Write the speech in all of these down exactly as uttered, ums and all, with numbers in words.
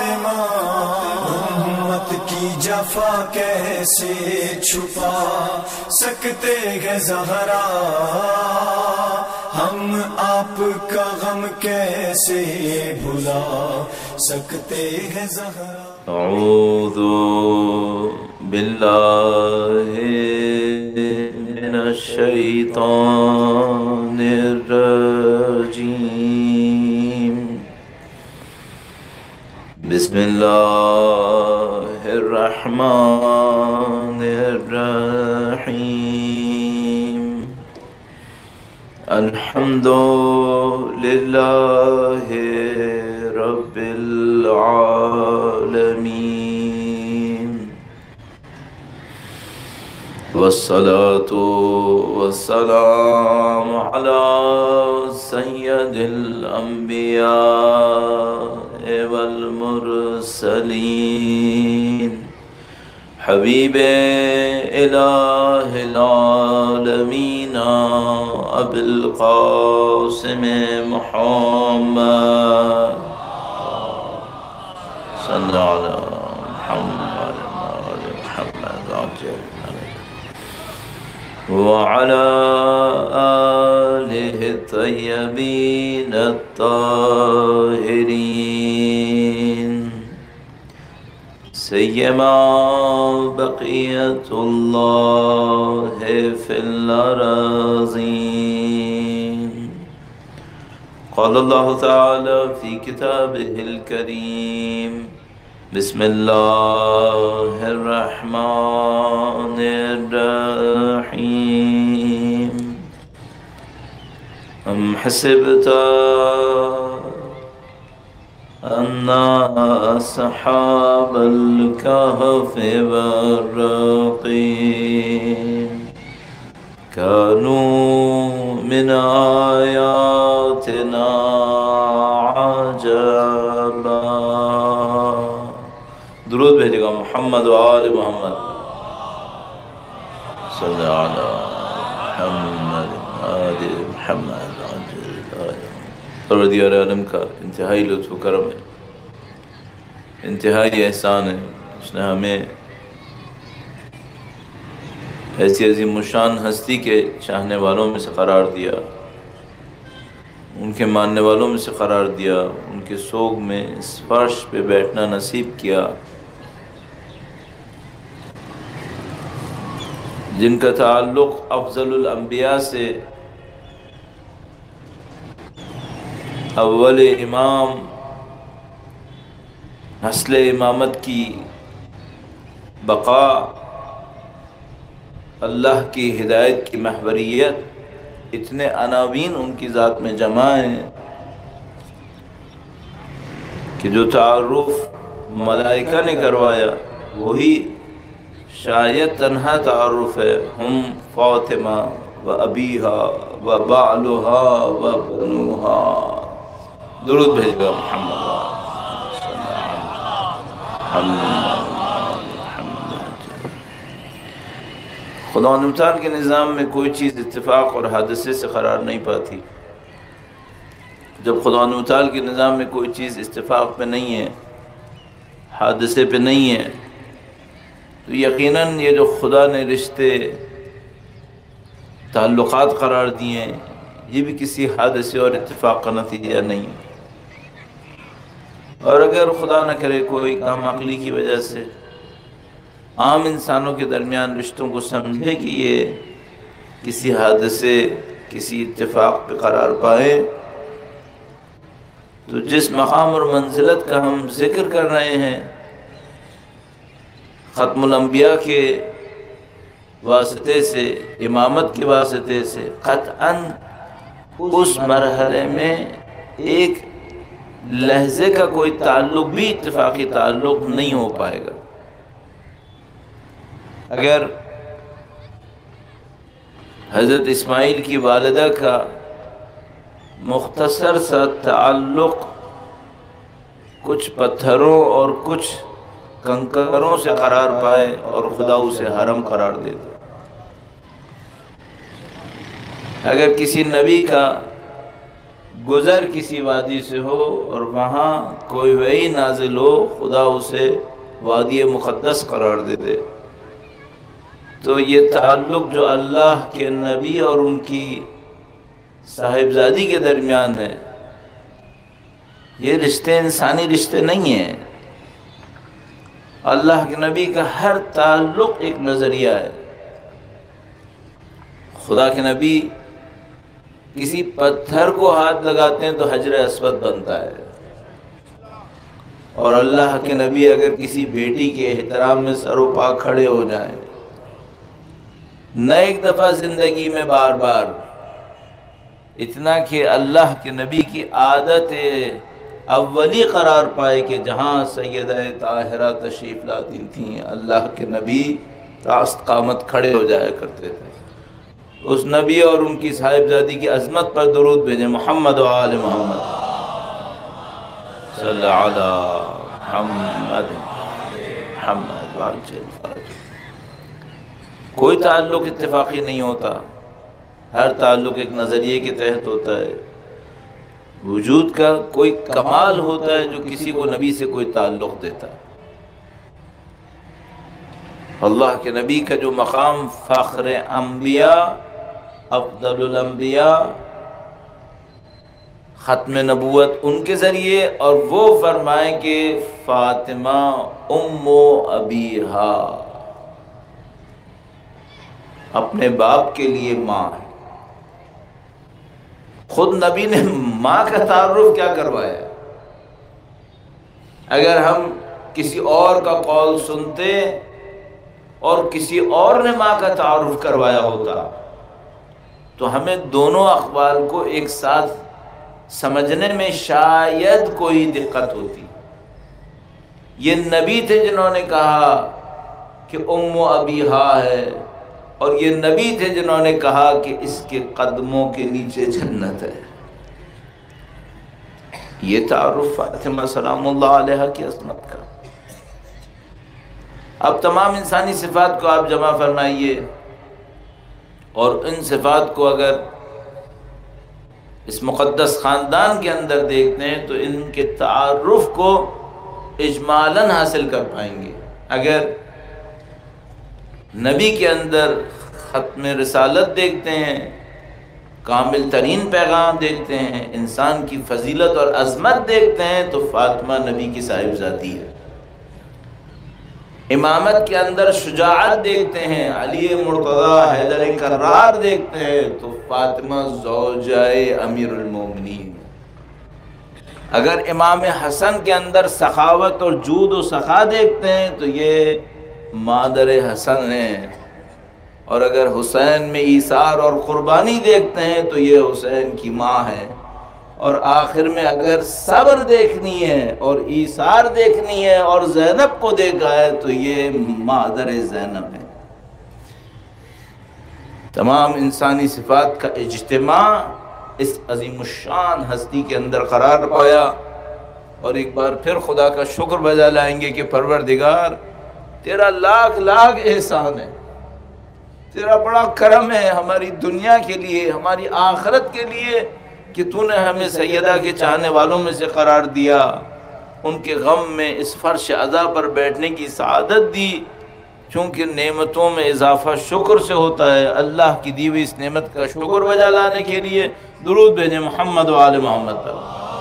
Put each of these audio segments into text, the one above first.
فاطمہ امت کی جفا کیسے چھپا سکتے ہیں زہرا، ہم آپ کا غم کیسے بھلا سکتے ہیں زہرا۔ اعوذ باللہ من الشیطان الرجیم، بسم اللہ الرحمن الرحیم، الحمد للہ رب العالمین، والصلاة والسلام علی سید الانبیاء والمرسلین، حبیب الہ العالمین ابی القاسم محمد صلی علی محمد محمد وعلى آلہ الطیبین الطاہرین، سیما بقیت اللہ فی الارضین، قال اللہ تعالی فی کتابہ الکریم، بسم اللہ الرحمن الرحیم، ام حسبت ان اصحاب الكهف والرقیم كانوا من آیاتنا عجبا۔ درود بھیجے گا محمد و آل محمد صلی علی محمد آل محمد۔ پروردگار عالم کا انتہائی لطف و کرم ہے، انتہائی احسان ہے، اس نے ہمیں ایسی عظیم الشان ہستی کے چاہنے والوں میں سے قرار دیا، ان کے ماننے والوں میں سے قرار دیا، ان کے سوگ میں اس فرش پہ بیٹھنا نصیب کیا، جن کا تعلق افضل الانبیاء سے، اول امام، نسل امامت کی بقا، اللہ کی ہدایت کی محوریت، اتنے عناوین ان کی ذات میں جمع ہیں کہ جو تعارف ملائکہ نے کروایا وہی شاید تنہا تعارف ہے، ہم فاطمہ و ابیہا و بعلہا و بنوہا۔ درود بھیجو محمد خدا و تعالی کے نظام میں کوئی چیز اتفاق اور حادثے سے قرار نہیں پاتی۔ جب خدا و تعالی کے نظام میں کوئی چیز اتفاق پہ نہیں ہے، حادثے پہ نہیں ہے، تو یقیناً یہ جو خدا نے رشتے تعلقات قرار دیے ہیں یہ بھی کسی حادثے اور اتفاق کا نتیجہ نہیں، اور اگر خدا نہ کرے کوئی کام عقلی کی وجہ سے عام انسانوں کے درمیان رشتوں کو سمجھے کہ یہ کسی حادثے کسی اتفاق پہ قرار پائے، تو جس مقام اور منزلت کا ہم ذکر کر رہے ہیں ختم الانبیاء کے واسطے سے، امامت کے واسطے سے، قطعاً اس مرحلے میں ایک لحظے کا کوئی تعلق بھی اتفاقی تعلق نہیں ہو پائے گا۔ اگر حضرت اسماعیل کی والدہ کا مختصر سا تعلق کچھ پتھروں اور کچھ کنکروں سے قرار پائے اور خدا اسے حرم قرار دے دے، اگر کسی نبی کا گزر کسی وادی سے ہو اور وہاں کوئی وحی نازل ہو، خدا اسے وادی مقدس قرار دے دے، تو یہ تعلق جو اللہ کے نبی اور ان کی صاحبزادی کے درمیان ہے، یہ رشتے انسانی رشتے نہیں ہیں۔ اللہ کے نبی کا ہر تعلق ایک نظریہ ہے۔ خدا کے نبی کسی پتھر کو ہاتھ لگاتے ہیں تو حجر اسود بنتا ہے، اور اللہ کے نبی اگر کسی بیٹی کے احترام میں سر و پا کھڑے ہو جائیں، نہ ایک دفعہ زندگی میں بار بار، اتنا کہ اللہ کے نبی کی عادت اولی قرار پائے کہ جہاں سیدہ طاہرہ تشریف لاتی تھیں، اللہ کے نبی راست قامت کھڑے ہو جایا کرتے تھے۔ اس نبی اور ان کی صاحبزادی کی عظمت پر درود بھیجیں، محمد و آل محمد صلی اللہ علی محمد محمد وعجل فرج۔ کوئی تعلق اتفاقی نہیں ہوتا، ہر تعلق ایک نظریے کے تحت ہوتا ہے۔ وجود کا کوئی کمال ہوتا ہے جو کسی کو نبی سے کوئی تعلق دیتا ہے۔ اللہ کے نبی کا جو مقام فخر انبیاء، افضل الانبیاء، ختم نبوت ان کے ذریعے، اور وہ فرمائیں کہ فاطمہ ام ابیہا، اپنے باپ کے لیے ماں ہے۔ خود نبی نے ماں کا تعارف کیا کروایا؟ اگر ہم کسی اور کا قول سنتے اور کسی اور نے ماں کا تعارف کروایا ہوتا تو ہمیں دونوں اقوال کو ایک ساتھ سمجھنے میں شاید کوئی دقت ہوتی۔ یہ نبی تھے جنہوں نے کہا کہ ام ابیہا ہے، اور یہ نبی تھے جنہوں نے کہا کہ اس کے قدموں کے نیچے جنت ہے۔ یہ تعارف فاطمہ سلام اللہ علیہ کی عظمت کا۔ اب تمام انسانی صفات کو آپ جمع فرمائیے، اور ان صفات کو اگر اس مقدس خاندان کے اندر دیکھتے ہیں تو ان کے تعارف کو اجمالاً حاصل کر پائیں گے۔ اگر نبی کے اندر ختم رسالت دیکھتے ہیں، کامل ترین پیغام دیکھتے ہیں، انسان کی فضیلت اور عظمت دیکھتے ہیں، تو فاطمہ نبی کی صاحبزادی ہے۔ امامت کے اندر شجاعت دیکھتے ہیں، علی مرتضی حیدر کرار دیکھتے ہیں، تو فاطمہ زوجہ امیر المومنین۔ اگر امام حسن کے اندر سخاوت اور جود و سخا دیکھتے ہیں تو یہ مادر حسن ہیں، اور اگر حسین میں ایثار اور قربانی دیکھتے ہیں تو یہ حسین کی ماں ہے، اور آخر میں اگر صبر دیکھنی ہے اور ایثار دیکھنی ہے اور زینب کو دیکھا ہے تو یہ مادر زینب ہے۔ تمام انسانی صفات کا اجتماع اس عظیم الشان ہستی کے اندر قرار پایا، اور ایک بار پھر خدا کا شکر بجا لائیں گے کہ پروردگار تیرا لاکھ لاکھ احسان ہے، تیرا بڑا کرم ہے ہماری دنیا کے لیے، ہماری آخرت کے لیے، کہ تو نے ہمیں سیدہ کے چاہنے والوں میں سے قرار دیا، ان کے غم میں اس فرش عزا پر بیٹھنے کی سعادت دی۔ چونکہ نعمتوں میں اضافہ شکر سے ہوتا ہے، اللہ کی دی ہوئی اس نعمت کا شکر بجا لانے کے لیے درود بھیجیں محمد و آل محمد پر۔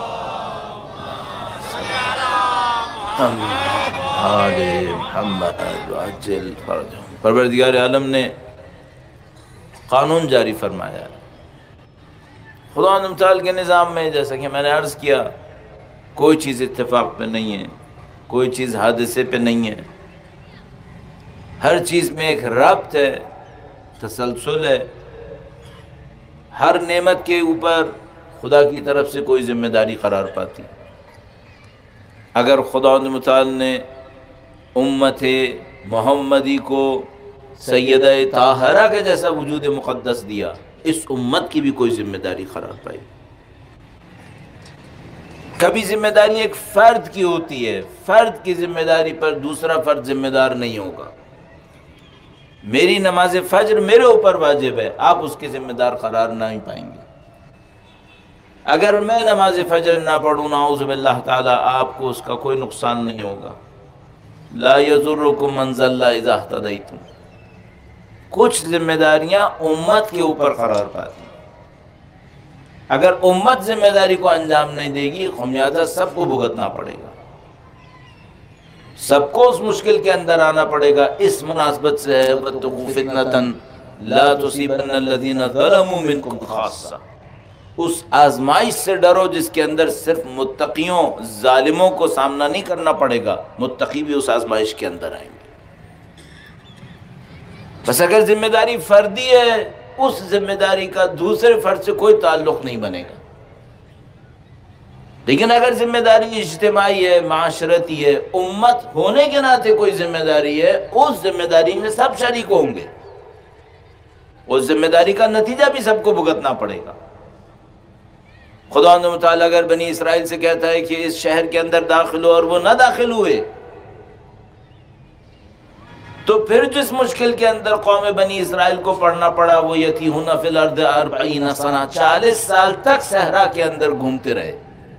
آل محمد وعجل فرجهم۔ پروردگار عالم نے قانون جاری فرمایا ہے۔ خدا متعال کے نظام میں، جیسا کہ میں نے عرض کیا، کوئی چیز اتفاق پہ نہیں ہے، کوئی چیز حادثے پہ نہیں ہے، ہر چیز میں ایک ربط ہے، تسلسل ہے۔ ہر نعمت کے اوپر خدا کی طرف سے کوئی ذمہ داری قرار پاتی۔ اگر خدا متعال نے امت محمدی کو سیدہ طاہرہ کے جیسا وجود مقدس دیا، اس امت کی بھی کوئی ذمہ داری قرار پائی۔ کبھی ذمہ داری ایک فرد کی ہوتی ہے، فرد کی ذمہ داری پر دوسرا فرد ذمہ دار نہیں ہوگا۔ میری نماز فجر میرے اوپر واجب ہے، آپ اس کے ذمہ دار قرار نہیں پائیں گے۔ اگر میں نماز فجر نہ پڑھوں نعوذ باللہ تعالیٰ آپ کو اس کا کوئی نقصان نہیں ہوگا. لا یضرکم من ضل اذا اہتدیتم. کچھ ذمہ داریاں امت کے اوپر قرار پاتی ہیں. اگر امت ذمہ داری کو انجام نہیں دے گی خمیازہ سب کو بھگتنا پڑے گا، سب کو اس مشکل کے اندر آنا پڑے گا. اس مناسبت سے ہے وَاتَّقُوا فِتْنَةً لَا تُصِيبَنَّ الَّذِينَ ظَلَمُوا مِنْكُمْ خَاصَّةً. اس آزمائش سے ڈرو جس کے اندر صرف متقیوں ظالموں کو سامنا نہیں کرنا پڑے گا، متقی بھی اس آزمائش کے اندر آئیں گے. بس اگر ذمہ داری فردی ہے اس ذمہ داری کا دوسرے فرد سے کوئی تعلق نہیں بنے گا. لیکن اگر ذمہ داری اجتماعی ہے، معاشرتی ہے، امت ہونے کے ناطے کوئی ذمہ داری ہے، اس ذمہ داری میں سب شریک ہوں گے. اس ذمہ داری کا نتیجہ بھی سب کو بھگتنا پڑے گا. خدا متعالی اگر بنی اسرائیل سے کہتا ہے کہ اس شہر کے اندر داخل ہو اور وہ نہ داخل ہوئے، تو پھر جس مشکل کے اندر قوم بنی اسرائیل کو پڑھنا پڑا وہ یتیہون فی الارض اربعین سنہ، چالیس سال تک صحرا کے اندر گھومتے رہے.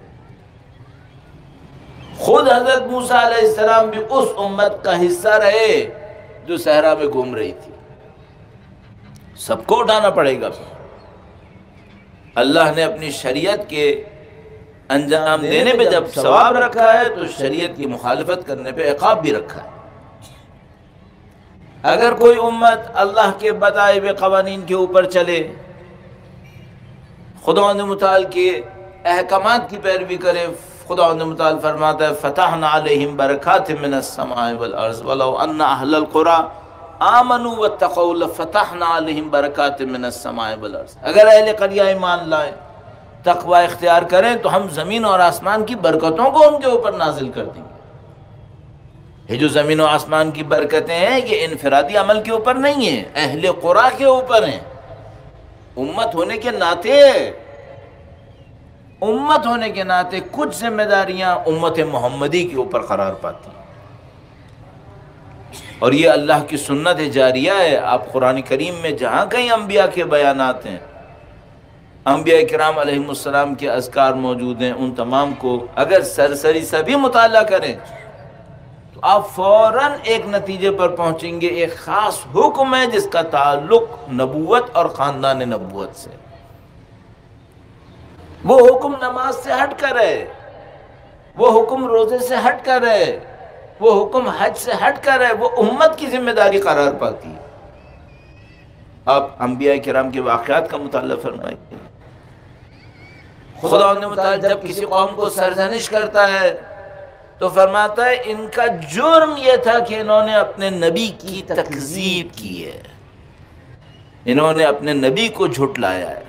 خود حضرت موسیٰ علیہ السلام بھی اس امت کا حصہ رہے جو صحرا میں گھوم رہی تھی. سب کو اٹھانا پڑے گا. اللہ نے اپنی شریعت کے انجام دینے پہ جب ثواب رکھا ہے تو شریعت کی مخالفت کرنے پہ عقاب بھی رکھا ہے. اگر کوئی امت اللہ کے بتائے ہوئے قوانین کے اوپر چلے، خداوند متعال کے احکامات کی پیروی کرے، خداوند متعال فرماتا ہے فتحنا علیہم برکات من السماء والارض ولو ان اہل القرى آمنوا واتقوا لفتحنا علیہم برکات من السماء والارض. اگر اہل قریہ ایمان لائے، تقوی اختیار کریں تو ہم زمین اور آسمان کی برکتوں کو ان کے اوپر نازل کر دیں گے. یہ جو زمین و آسمان کی برکتیں ہیں یہ انفرادی عمل کے اوپر نہیں ہیں، اہل قرآن کے اوپر ہیں. امت ہونے کے ناطے امت ہونے کے ناطے کچھ ذمہ داریاں امت محمدی کے اوپر قرار پاتی ہیں، اور یہ اللہ کی سنت جاریہ ہے. آپ قرآن کریم میں جہاں کہیں انبیاء کے بیانات ہیں، انبیاء کرام علیہ السلام کے اذکار موجود ہیں، ان تمام کو اگر سرسری سے بھی مطالعہ کریں تو آپ فوراً ایک نتیجے پر پہنچیں گے. ایک خاص حکم ہے جس کا تعلق نبوت اور خاندان نبوت سے. وہ حکم نماز سے ہٹ کر ہے، وہ حکم روزے سے ہٹ کر ہے، وہ حکم حج سے ہٹ کر ہے، وہ امت کی ذمہ داری قرار پاتی ہے. آپ انبیاء کرام کے واقعات کا مطالعہ فرمائیے. خدا نے مطالعہ جب کسی قوم کو سرزنش کرتا ہے تو فرماتا ہے ان کا جرم یہ تھا کہ انہوں نے اپنے نبی کی تکذیب کی ہے، انہوں نے اپنے نبی کو جھٹلایا ہے.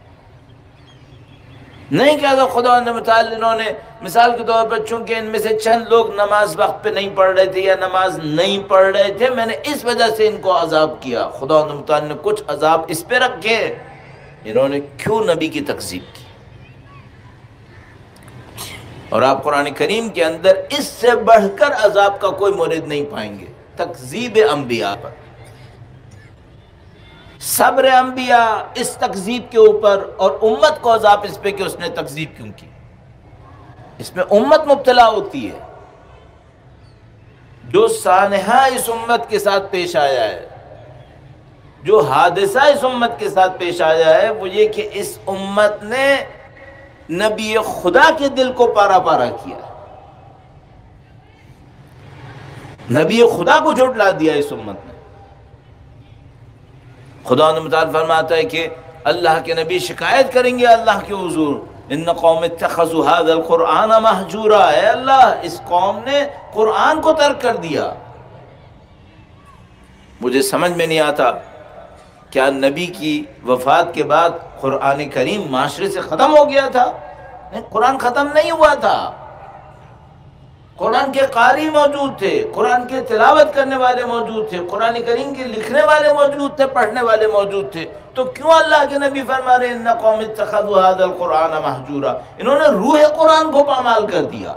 نہیں کہا خدا نے متعال انہوں نے مثال کے طور پر چونکہ ان میں سے چند لوگ نماز وقت پہ نہیں پڑھ رہے تھے یا نماز نہیں پڑھ رہے تھے، میں نے اس وجہ سے ان کو عذاب کیا. خدا نے متعال نے کچھ عذاب اس پہ رکھے، انہوں نے کیوں نبی کی تکذیب کی. اور آپ قرآن کریم کے اندر اس سے بڑھ کر عذاب کا کوئی مورد نہیں پائیں گے تکذیب انبیاء پر. صبر انبیاء اس تکذیب کے اوپر اور امت کو عذاب اس پہ کہ اس نے تکذیب کیوں کی. اس میں امت مبتلا ہوتی ہے. جو سانحہ اس امت کے ساتھ پیش آیا ہے، جو حادثہ اس امت کے ساتھ پیش آیا ہے، وہ یہ کہ اس امت نے نبی خدا کے دل کو پارا پارا کیا، نبی خدا کو جھٹلا دیا اس امت نے. خدا نے متعال فرماتا ہے کہ اللہ کے نبی شکایت کریں گے اللہ کے حضور، ان قوم اتخذوا هذا القرآن مہجورا، اے اللہ اس قوم نے قرآن کو ترک کر دیا. مجھے سمجھ میں نہیں آتا کیا نبی کی وفات کے بعد قرآن کریم معاشرے سے ختم ہو گیا تھا؟ نہیں، قرآن ختم نہیں ہوا تھا. قرآن کے قاری موجود تھے، قرآن کے تلاوت کرنے والے موجود تھے، قرآن کریم کے لکھنے والے موجود تھے، پڑھنے والے موجود تھے. تو کیوں اللہ کے نبی فرما رہے ان قوم اتخذوا هذا القرآن مہجورا؟ انہوں نے روح قرآن کو پامال کر دیا.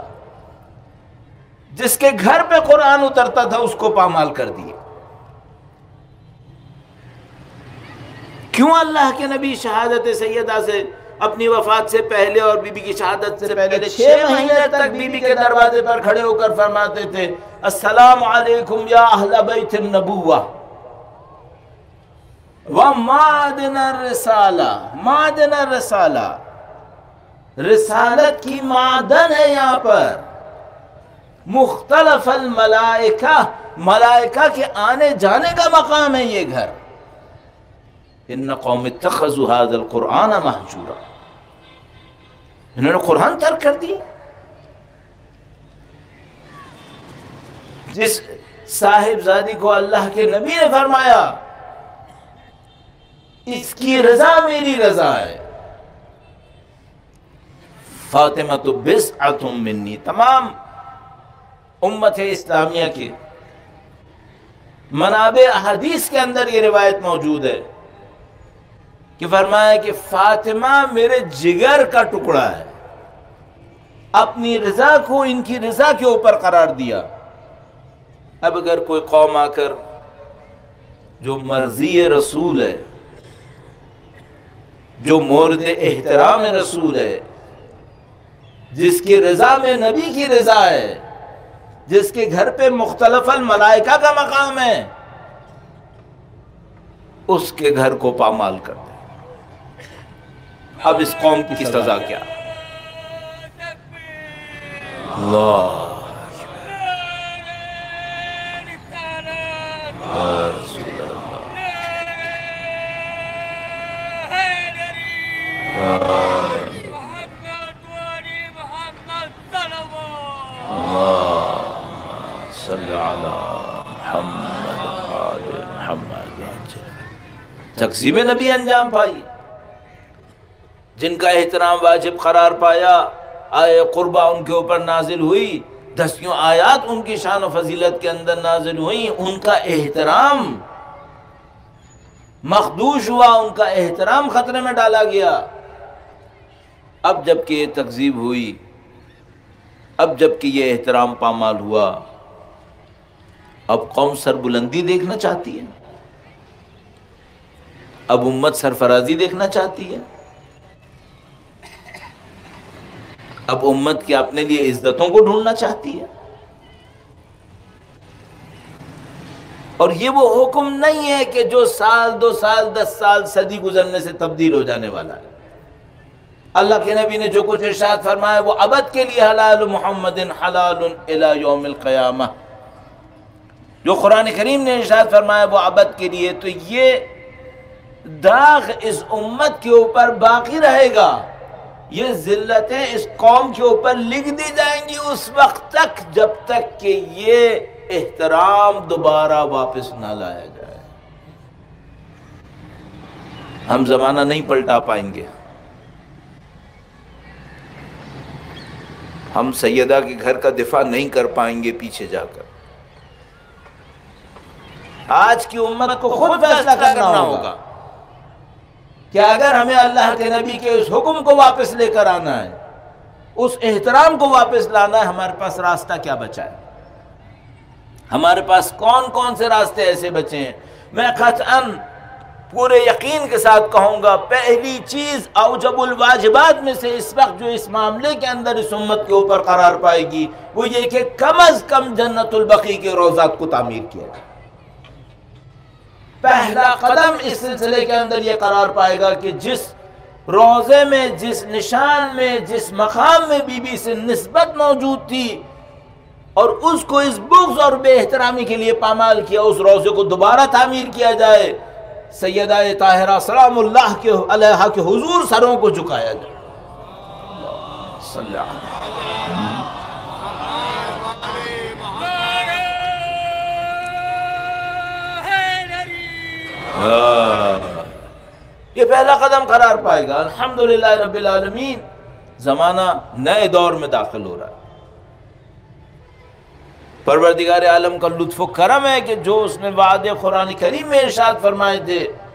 جس کے گھر پہ قرآن اترتا تھا اس کو پامال کر دیا. کیوں اللہ کے نبی شہادت سیدہ سے اپنی وفات سے پہلے اور بی بی کی شہادت سے پہلے چھ مہینے تک بی بی کے دروازے پر کھڑے ہو کر فرماتے تھے السلام علیکم یا اہل بیت النبوہ ومعدن الرسالہ. معدن الرسالہ، رسالت کی معدن ہے یہاں پر. مختلف الملائکہ، ملائکہ کے آنے جانے کا مقام ہے یہ گھر. ان قوم اتخذوا هذا القرآن مہجورا، انہوں نے قرآن ترک کر دی. جس صاحبزادی کو اللہ کے نبی نے فرمایا اس کی رضا میری رضا ہے، فاطمہ تو بضعۃ منی. تمام امت اسلامیہ کے منابع احادیث کے اندر یہ روایت موجود ہے کہ فرمایا کہ فاطمہ میرے جگر کا ٹکڑا ہے. اپنی رضا کو ان کی رضا کے اوپر قرار دیا. اب اگر کوئی قوم آ کر جو مرضی رسول ہے، جو مورد احترام رسول ہے، جس کی رضا میں نبی کی رضا ہے، جس کے گھر پہ مختلف الملائکہ کا مقام ہے، اس کے گھر کو پامال کر دے. اب اس قوم کی سزا کیا؟ اللہ تقسیم نبی انجام پائی. جن کا احترام واجب قرار پایا، آئے قربہ ان کے اوپر نازل ہوئی، دسیوں آیات ان کی شان و فضیلت کے اندر نازل ہوئی، ان کا احترام مخدوش ہوا، ان کا احترام خطرے میں ڈالا گیا. اب جب کہ یہ تکذیب ہوئی، اب جب کہ یہ احترام پامال ہوا، اب قوم سربلندی دیکھنا چاہتی ہے، اب امت سرفرازی دیکھنا چاہتی ہے، اب امت کے اپنے لیے عزتوں کو ڈھونڈنا چاہتی ہے. اور یہ وہ حکم نہیں ہے کہ جو سال دو سال دس سال صدی گزرنے سے تبدیل ہو جانے والا ہے. اللہ کے نبی نے جو کچھ ارشاد فرمایا وہ ابد کے لیے حلال محمد حلال الی یوم القیامہ. جو قرآن کریم نے ارشاد فرمایا وہ ابد کے لیے، تو یہ داغ اس امت کے اوپر باقی رہے گا. یہ ذلتیں اس قوم کے اوپر لکھ دی جائیں گی اس وقت تک جب تک کہ یہ احترام دوبارہ واپس نہ لایا جائے. ہم زمانہ نہیں پلٹا پائیں گے. ہم سیدہ کے گھر کا دفاع نہیں کر پائیں گے پیچھے جا کر. آج کی امت کو خود فیصلہ کرنا ہوگا کہ اگر ہمیں اللہ کے نبی کے اس حکم کو واپس لے کر آنا ہے، اس احترام کو واپس لانا ہے، ہمارے پاس راستہ کیا بچا ہے؟ ہمارے پاس کون کون سے راستے ایسے بچے ہیں؟ میں قطعاً پورے یقین کے ساتھ کہوں گا، پہلی چیز اوجب الواجبات میں سے اس وقت جو اس معاملے کے اندر اس امت کے اوپر قرار پائے گی وہ یہ کہ کم از کم جنت البقیع کے روضات کو تعمیر کیا جائے. پہلا قدم اس سلسلے کے اندر یہ قرار پائے گا کہ جس روضے میں، جس نشان میں، جس مقام میں بی بی سے نسبت موجود تھی اور اس کو اس بغض اور بے احترامی کے لیے پامال کیا، اس روضے کو دوبارہ تعمیر کیا جائے. سیدہ طاہرہ سلام اللہ کے علیہا کے حضور سروں کو جھکایا جائے. صلی اللہ علیہ یہ پہلا قدم قرار پائے گا. الحمدللہ رب العالمین، زمانہ نئے دور میں داخل ہو رہا ہے. پروردگار عالم کا لطف و کرم ہے کہ جو اس نے وعدے قرآن کریم میں ارشاد فرمائے تھے،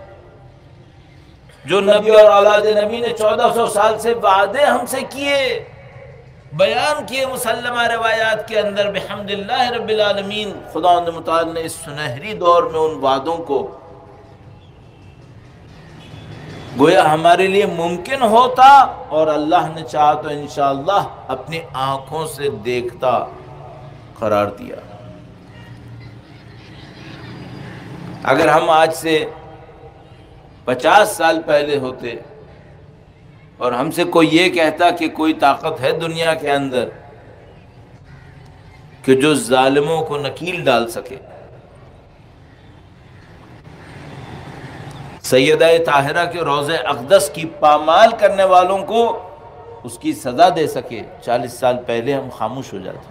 جو نبی اور اولاد نبی نے چودہ سو سال سے وعدے ہم سے کیے، بیان کیے مسلمہ روایات کے اندر، بحمدللہ رب العالمین خدا متعال نے اس سنہری دور میں ان وعدوں کو گویا ہمارے لیے ممکن ہوتا اور اللہ نے چاہا تو انشاءاللہ اپنی آنکھوں سے دیکھتا قرار دیا۔ اگر ہم آج سے پچاس سال پہلے ہوتے اور ہم سے کوئی یہ کہتا کہ کوئی طاقت ہے دنیا کے اندر کہ جو ظالموں کو نکیل ڈال سکے، سیدہ طاہرہ کے روضہ اقدس کی پامال کرنے والوں کو اس کی سزا دے سکے، چالیس سال پہلے ہم خاموش ہو جاتے۔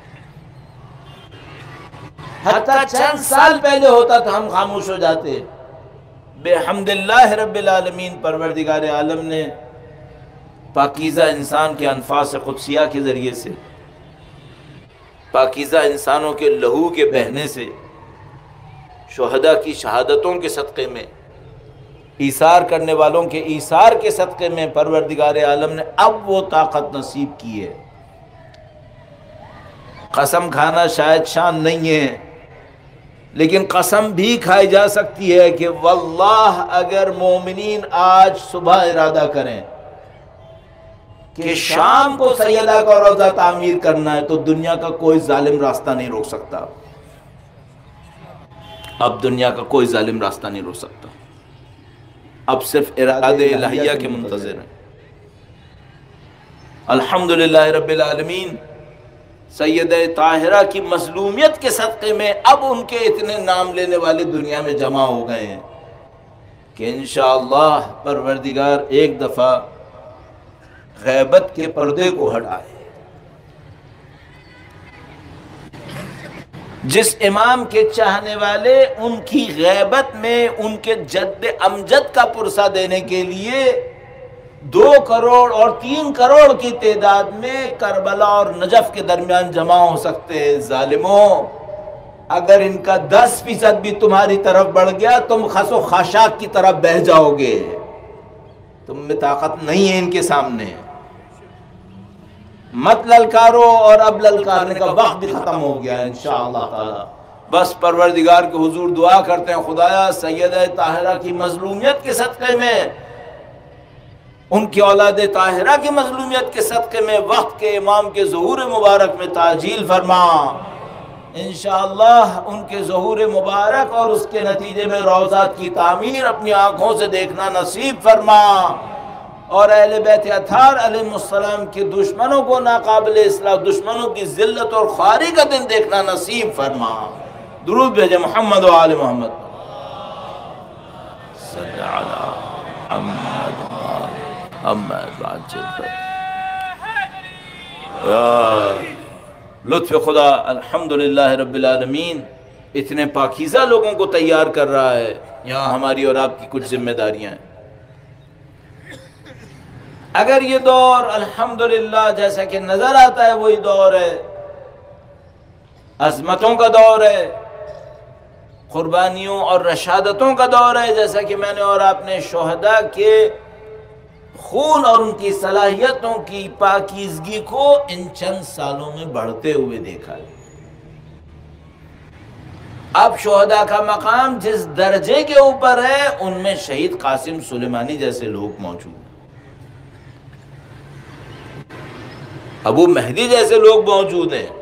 حتیٰ چند سال پہلے ہوتا تو ہم خاموش ہو جاتے۔ بحمد اللہ رب العالمین، پروردگار عالم نے پاکیزہ انسان کے انفاس قدسیہ کے ذریعے سے، پاکیزہ انسانوں کے لہو کے بہنے سے، شہداء کی شہادتوں کے صدقے میں، ایثار کرنے والوں کے ایثار کے صدقے میں پروردگار عالم نے اب وہ طاقت نصیب کی ہے۔ قسم کھانا شاید شان نہیں ہے، لیکن قسم بھی کھائی جا سکتی ہے کہ واللہ اگر مومنین آج صبح ارادہ کریں کہ شام کو سیدہ کا روضہ تعمیر کرنا ہے تو دنیا کا کوئی ظالم راستہ نہیں روک سکتا۔ اب دنیا کا کوئی ظالم راستہ نہیں روک سکتا، اب صرف ارادہ الہیہ کے منتظر ہیں۔ الحمدللہ رب العالمین، سیدہ طاہرہ کی مظلومیت کے صدقے میں اب ان کے اتنے نام لینے والے دنیا میں جمع ہو گئے ہیں کہ انشاءاللہ پروردگار ایک دفعہ غیبت کے پردے کو ہٹائے۔ جس امام کے چاہنے والے ان کی غیبت میں ان کے جد امجد کا پرسہ دینے کے لیے دو کروڑ اور تین کروڑ کی تعداد میں کربلا اور نجف کے درمیان جمع ہو سکتے ہیں، ظالموں اگر ان کا دس فیصد بھی تمہاری طرف بڑھ گیا تم خس و خاشاک کی طرف بہہ جاؤ گے، تم میں طاقت نہیں ہے ان کے سامنے۔ مت للکارو، اور اب للکارنے کا وقت بھی ختم ہو گیا ہے انشاءاللہ تعالی۔ بس پروردگار کے حضور دعا کرتے ہیں، خدایا سیدہ طاہرہ کی مظلومیت کے صدقے میں، ان کی اولاد طاہرہ کی مظلومیت کے صدقے میں وقت کے امام کے ظہور مبارک میں تعجیل فرما۔ انشاءاللہ ان کے ظہور مبارک اور اس کے نتیجے میں روضات کی تعمیر اپنی آنکھوں سے دیکھنا نصیب فرما، اور اہل بیت اطہار علیہ السلام کے دشمنوں کو ناقابل اصلاح دشمنوں کی ذلت اور خواری کا دن دیکھنا نصیب فرما۔ درود بھیجے محمد و آل محمد صلی علی محمد لطف خدا الحمدللہ رب العالمین اتنے پاکیزہ لوگوں کو تیار کر رہا ہے۔ یہاں ہماری اور آپ کی کچھ ذمہ داریاں ہیں۔ اگر یہ دور الحمدللہ جیسا کہ نظر آتا ہے وہی دور ہے، عظمتوں کا دور ہے، قربانیوں اور رشادتوں کا دور ہے، جیسا کہ میں نے اور آپ نے شہداء کے خون اور ان کی صلاحیتوں کی پاکیزگی کو ان چند سالوں میں بڑھتے ہوئے دیکھا ہے۔ اب شہداء کا مقام جس درجے کے اوپر ہے ان میں شہید قاسم سلیمانی جیسے لوگ موجود ہیں، ابو مہدی جیسے لوگ موجود ہیں۔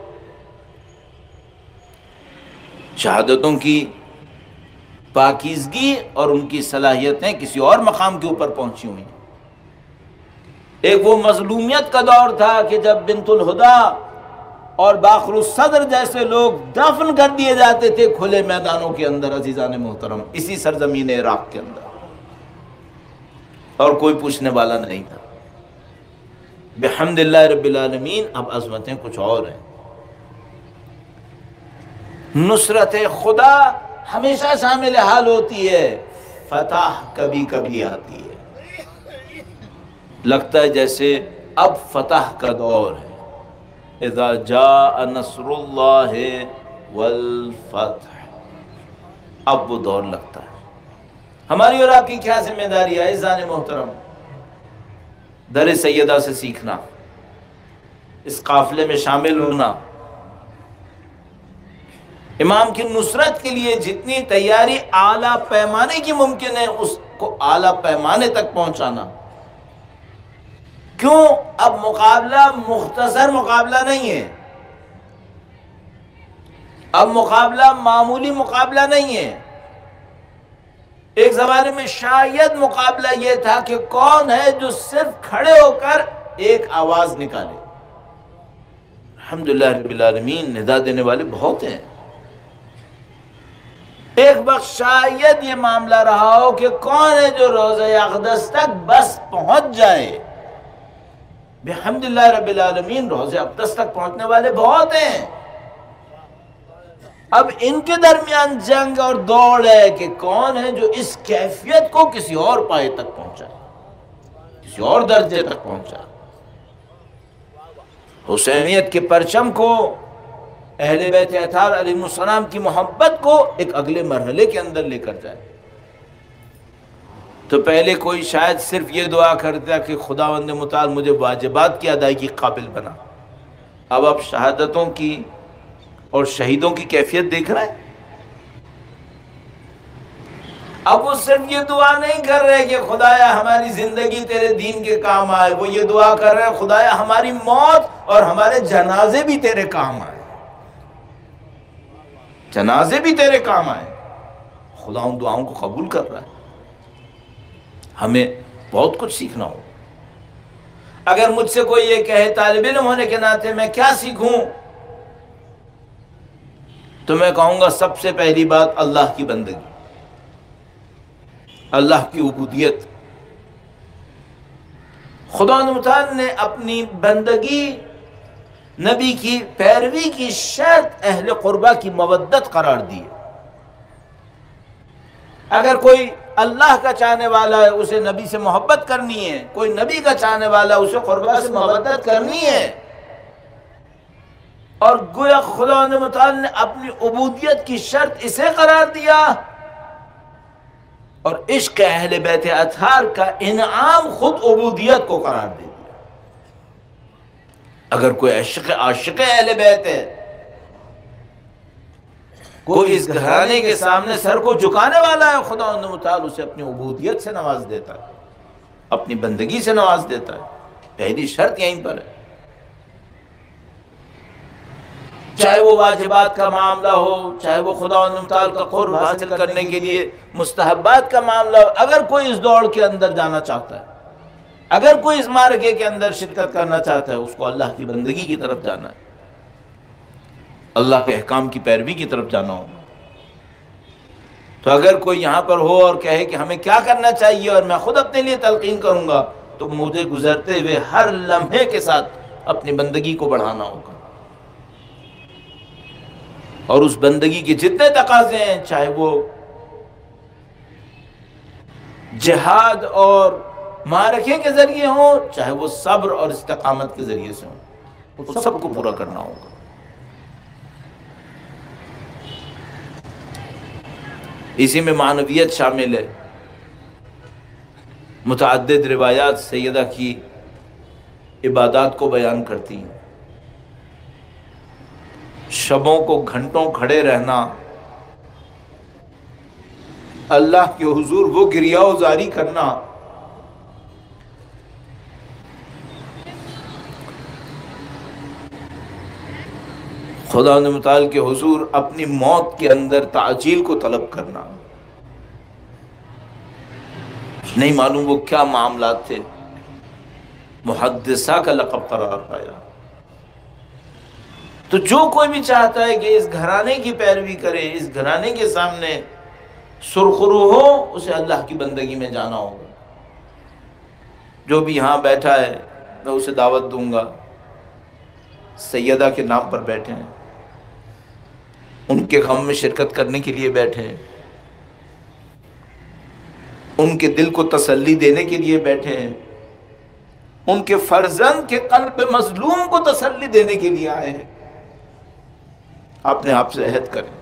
شہادتوں کی پاکیزگی اور ان کی صلاحیتیں کسی اور مقام کے اوپر پہنچی ہوئی ہیں۔ ایک وہ مظلومیت کا دور تھا کہ جب بنت الہدا اور باخر الصدر جیسے لوگ دفن کر دیے جاتے تھے کھلے میدانوں کے اندر، عزیزان محترم، اسی سرزمین عراق کے اندر، اور کوئی پوچھنے والا نہیں تھا۔ بحمدللہ رب العالمین اب عظمتیں کچھ اور ہیں۔ نصرت خدا ہمیشہ شامل حال ہوتی ہے، فتح کبھی کبھی آتی ہے۔ لگتا ہے جیسے اب فتح کا دور ہے، اذا جاء نصر اللہ والفتح، اب وہ دور لگتا ہے۔ ہماری اور آپ کی کیا ذمہ داری ہے عزیزان محترم؟ در سیدہ سے سیکھنا، اس قافلے میں شامل ہونا، امام کی نصرت کے لیے جتنی تیاری اعلیٰ پیمانے کی ممکن ہے اس کو اعلیٰ پیمانے تک پہنچانا. کیوں؟ اب مقابلہ مختصر مقابلہ نہیں ہے، اب مقابلہ معمولی مقابلہ نہیں ہے. ایک زمانے میں شاید مقابلہ یہ تھا کہ کون ہے جو صرف کھڑے ہو کر ایک آواز نکالے. الحمدللہ رب العالمین، ندا دینے والے بہت ہیں. ایک وقت شاید یہ معاملہ رہا ہو کہ کون ہے جو روضہ اقدس تک بس پہنچ جائے. بحمدللہ رب العالمین روضہ اقدس تک پہنچنے والے بہت ہیں. اب ان کے درمیان جنگ اور دوڑ ہے کہ کون ہے جو اس کیفیت کو کسی اور پائے تک پہنچائے، کسی اور درجے تک پہنچائے. حسینیت کے پرچم کو، اہل بیت اطہار علیہ السلام کی محبت کو ایک اگلے مرحلے کے اندر لے کر جائے. تو پہلے کوئی شاید صرف یہ دعا کرتا کہ خداوند متعال مجھے واجبات کی ادائیگی قابل بنا. اب آپ شہادتوں کی اور شہیدوں کی کیفیت دیکھ رہے ہیں. اب وہ صرف یہ دعا نہیں کر رہے کہ خدایا ہماری زندگی تیرے دین کے کام آئے، وہ یہ دعا کر رہے ہیں خدایا ہماری موت اور ہمارے جنازے بھی تیرے کام آئے، جنازے بھی تیرے کام آئے. خدا ان دعاؤں کو قبول کر رہا ہے. ہمیں بہت کچھ سیکھنا ہو. اگر مجھ سے کوئی یہ کہے طالب علم ہونے کے ناطے میں کیا سیکھوں، تو میں کہوں گا سب سے پہلی بات اللہ کی بندگی، اللہ کی عبودیت. خدا متعال نے اپنی بندگی، نبی کی پیروی کی شرط اہل قربہ کی مودت قرار دی ہے. اگر کوئی اللہ کا چاہنے والا ہے اسے نبی سے محبت کرنی ہے، کوئی نبی کا چاہنے والا ہے اسے قربہ سے محبت کرنی ہے. اور گویا خدا متعال نے اپنی عبودیت کی شرط اسے قرار دیا، اور عشق اہل بیت اطہار کا انعام خود عبودیت کو قرار دے دیا. اگر کوئی عشق عاشق اہل بیت ہے، کوئی اس گھرانے کے سامنے سر کو جھکانے والا ہے، خدا متعال اسے اپنی عبودیت سے نواز دیتا ہے، اپنی بندگی سے نواز دیتا ہے. پہلی شرط یہیں پر ہے. چاہے وہ واجبات کا معاملہ ہو، چاہے وہ خدا متعال کا قرب حاصل کرنے کے لیے مستحبات کا معاملہ ہو. اگر کوئی اس دوڑ کے اندر جانا چاہتا ہے، اگر کوئی اس معرکے کے اندر شرکت کرنا چاہتا ہے، اس کو اللہ کی بندگی کی طرف جانا ہے، اللہ کے احکام کی پیروی کی طرف جانا ہوگا. تو اگر کوئی یہاں پر ہو اور کہے کہ ہمیں کیا کرنا چاہیے اور میں خود اپنے لیے تلقین کروں گا، تو مجھے گزرتے ہوئے ہر لمحے کے ساتھ اپنی بندگی کو بڑھانا ہوگا. اور اس بندگی کے جتنے تقاضے ہیں، چاہے وہ جہاد اور معرکے کے ذریعے ہوں، چاہے وہ صبر اور استقامت کے ذریعے سے ہوں، وہ سب کو پورا کرنا ہوگا. اسی میں معنویت شامل ہے. متعدد روایات سیدہ کی عبادات کو بیان کرتی ہیں. شبوں کو گھنٹوں کھڑے رہنا، اللہ کے حضور وہ گریہ زاری کرنا، خدا متعال کے حضور اپنی موت کے اندر تعجیل کو طلب کرنا. نہیں معلوم وہ کیا معاملات تھے، محدثہ کا لقب قرار پایا. تو جو کوئی بھی چاہتا ہے کہ اس گھرانے کی پیروی کرے، اس گھرانے کے سامنے سرخرو ہو، اسے اللہ کی بندگی میں جانا ہوگا. جو بھی یہاں بیٹھا ہے میں اسے دعوت دوں گا، سیدہ کے نام پر بیٹھے ہیں، ان کے غم میں شرکت کرنے کے لیے بیٹھے ہیں، ان کے دل کو تسلی دینے کے لیے بیٹھے ہیں، ان کے فرزند کے قلب مظلوم کو تسلی دینے کے لیے آئے ہیں. اپنے آپ سے عہد کریں،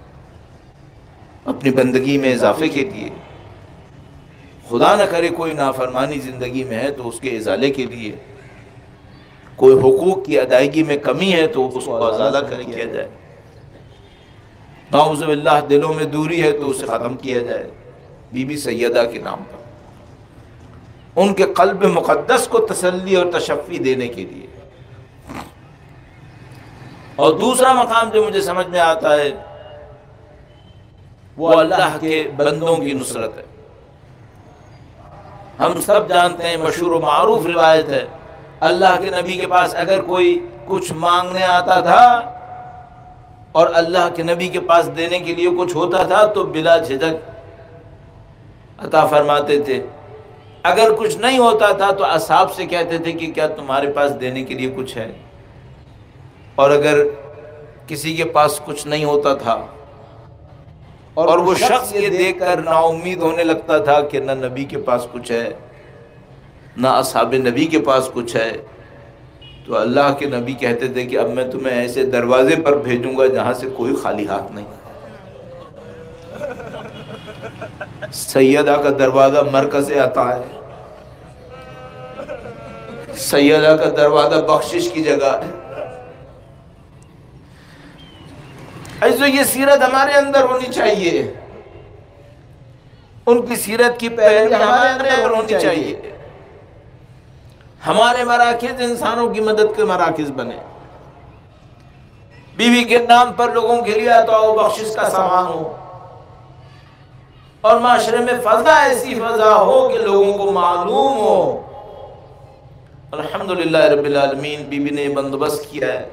اپنی بندگی میں اضافے کے لیے. خدا نہ کرے کوئی نافرمانی زندگی میں ہے تو اس کے ازالے کے لیے، کوئی حقوق کی ادائیگی میں کمی ہے تو اس کو ازالہ کر کیا جائے. نعوذ باللہ دلوں میں دوری ہے تو اسے ختم کیا جائے. بی بی سیدہ کے نام پر، ان کے قلب مقدس کو تسلی اور تشفی دینے کے لیے۔ اور دوسرا مقام جو مجھے سمجھ میں آتا ہے وہ اللہ کے بندوں کی نصرت ہے۔ ہم سب جانتے ہیں، مشہور و معروف روایت ہے، اللہ کے نبی کے پاس اگر کوئی کچھ مانگنے آتا تھا اور اللہ کے نبی کے پاس دینے کے لیے کچھ ہوتا تھا تو بلا جھجک عطا فرماتے تھے۔ اگر کچھ نہیں ہوتا تھا تو اصحاب سے کہتے تھے کہ کیا تمہارے پاس دینے کے لیے کچھ ہے؟ اور اگر کسی کے پاس کچھ نہیں ہوتا تھا اور وہ شخص یہ دیکھ کر نا امید ہونے لگتا تھا کہ نہ نبی کے پاس کچھ ہے نہ اصحاب نبی کے پاس کچھ ہے، تو اللہ کے نبی کہتے تھے کہ اب میں تمہیں ایسے دروازے پر بھیجوں گا جہاں سے کوئی خالی ہاتھ نہیں۔ سیدہ کا دروازہ مرکز عطا ہے، سیدہ کا دروازہ بخشش کی جگہ ہے۔ ایسے یہ سیرت ہمارے اندر ہونی چاہیے، ان کی سیرت کی پیروی ہمارے اندر ہونی چاہیے۔ ہمارے مراکز انسانوں کی مدد کے مراکز بنے، بیوی کے نام پر لوگوں کے لیے عطا و بخشش کا سامان ہو، اور معاشرے میں فضا ایسی فضا ہو کہ لوگوں کو معلوم ہو۔ الحمدللہ رب العالمین، بی بی نے بندوبست کیا ہے۔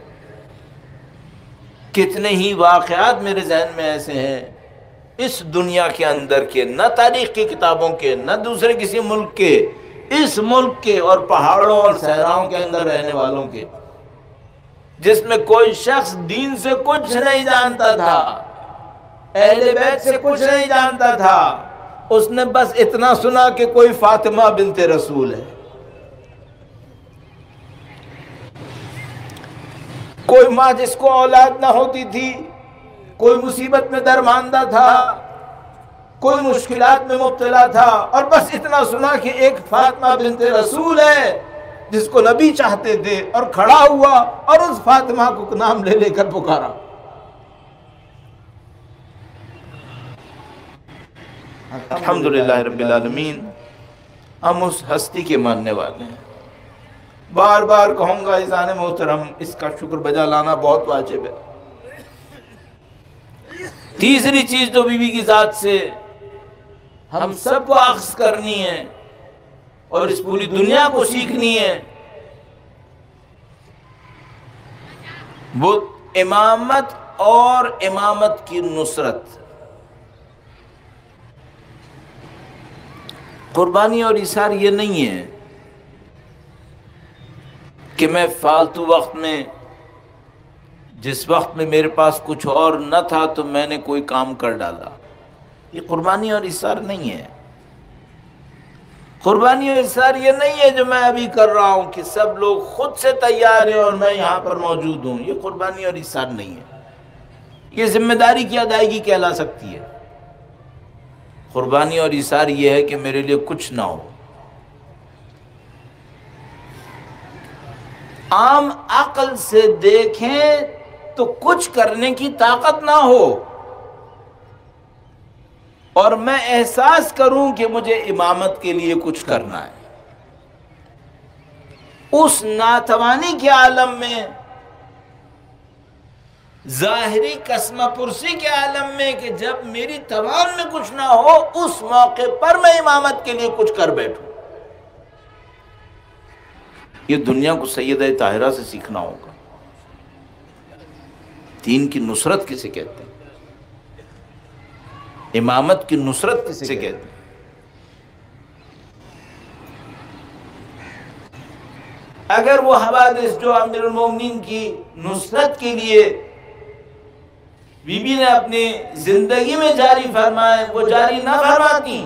کتنے ہی واقعات میرے ذہن میں ایسے ہیں اس دنیا کے اندر کے، نہ تاریخ کی کتابوں کے نہ دوسرے کسی ملک کے، اس ملک کے اور پہاڑوں اور صحراؤں کے اندر رہنے والوں کے، جس میں کوئی شخص دین سے کچھ نہیں جانتا تھا، اہل بیت سے کچھ نہیں جانتا تھا، اس نے بس اتنا سنا کہ کوئی فاطمہ بنت رسول ہے، کوئی ماں جس کو اولاد نہ ہوتی تھی، کوئی مصیبت میں درماندہ تھا، کوئی مشکلات میں مبتلا تھا، اور بس اتنا سنا کہ ایک فاطمہ بنت رسول ہے جس کو نبی چاہتے تھے، اور کھڑا ہوا اور اس فاطمہ کو نام لے لے کر پکارا۔ الحمدللہ رب العالمین، ہم اس ہستی کے ماننے والے ہیں۔ بار بار کہوں گا اذان محترم، اس کا شکر بجا لانا بہت واجب ہے۔ تیسری چیز جو بی بی کی ذات سے ہم سب کو اخذ کرنی ہے اور اس پوری دنیا کو سیکھنی ہے، وہ امامت اور امامت کی نصرت۔ قربانی اور ایثار یہ نہیں ہے کہ میں فالتو وقت میں، جس وقت میں میرے پاس کچھ اور نہ تھا تو میں نے کوئی کام کر ڈالا، یہ قربانی اور ایثار نہیں ہے۔ قربانی اور ایثار یہ نہیں ہے جو میں ابھی کر رہا ہوں کہ سب لوگ خود سے تیار ہیں اور میں یہاں پر موجود ہوں، یہ قربانی اور ایثار نہیں ہے، یہ ذمہ داری کی ادائیگی کہلا سکتی ہے۔ قربانی اور ایثار یہ ہے کہ میرے لیے کچھ نہ ہو۔ عام عقل سے دیکھیں تو کچھ کرنے کی طاقت نہ ہو، اور میں احساس کروں کہ مجھے امامت کے لیے کچھ کرنا ہے۔ اس ناتوانی کے عالم میں، ظاہری قسمہ پرسی کے عالم میں کہ جب میری توان میں کچھ نہ ہو، اس موقع پر میں امامت کے لیے کچھ کر بیٹھوں، یہ دنیا کو سیدہ طاہرہ سے سیکھنا ہوگا۔ دین کی نصرت کسے کہتے ہیں؟ امامت کی نصرت کسے کہتے ہیں؟ اگر وہ حوادث جو امیر المومنین کی نصرت کے لیے بی بی نے اپنی زندگی میں جاری فرمائے وہ جاری نہ فرماتی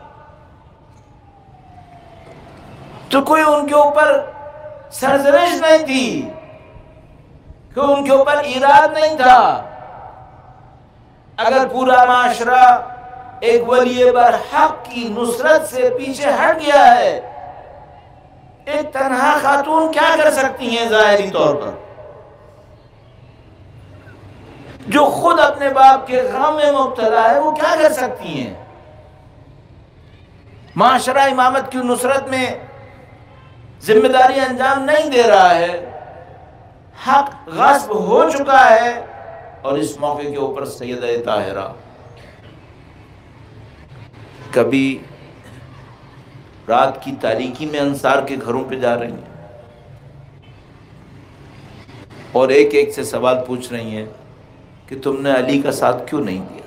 تو کوئی ان کے اوپر سرزنش نہیں تھی، کہ ان کے اوپر ایراد نہیں تھا۔ اگر پورا معاشرہ ایک ولی برحق کی نصرت سے پیچھے ہٹ گیا ہے، ایک تنہا خاتون کیا کر سکتی ہیں ظاہری طور پر؟ جو خود اپنے باپ کے غم میں مبتلا ہے وہ کیا کر سکتی ہیں؟ معاشرہ امامت کی نصرت میں ذمہ داری انجام نہیں دے رہا ہے، حق غصب ہو چکا ہے، اور اس موقع کے اوپر سیدہ طاہرہ کبھی رات کی تاریکی میں انصار کے گھروں پہ جا رہی ہیں اور ایک ایک سے سوال پوچھ رہی ہیں کہ تم نے علی کا ساتھ کیوں نہیں دیا؟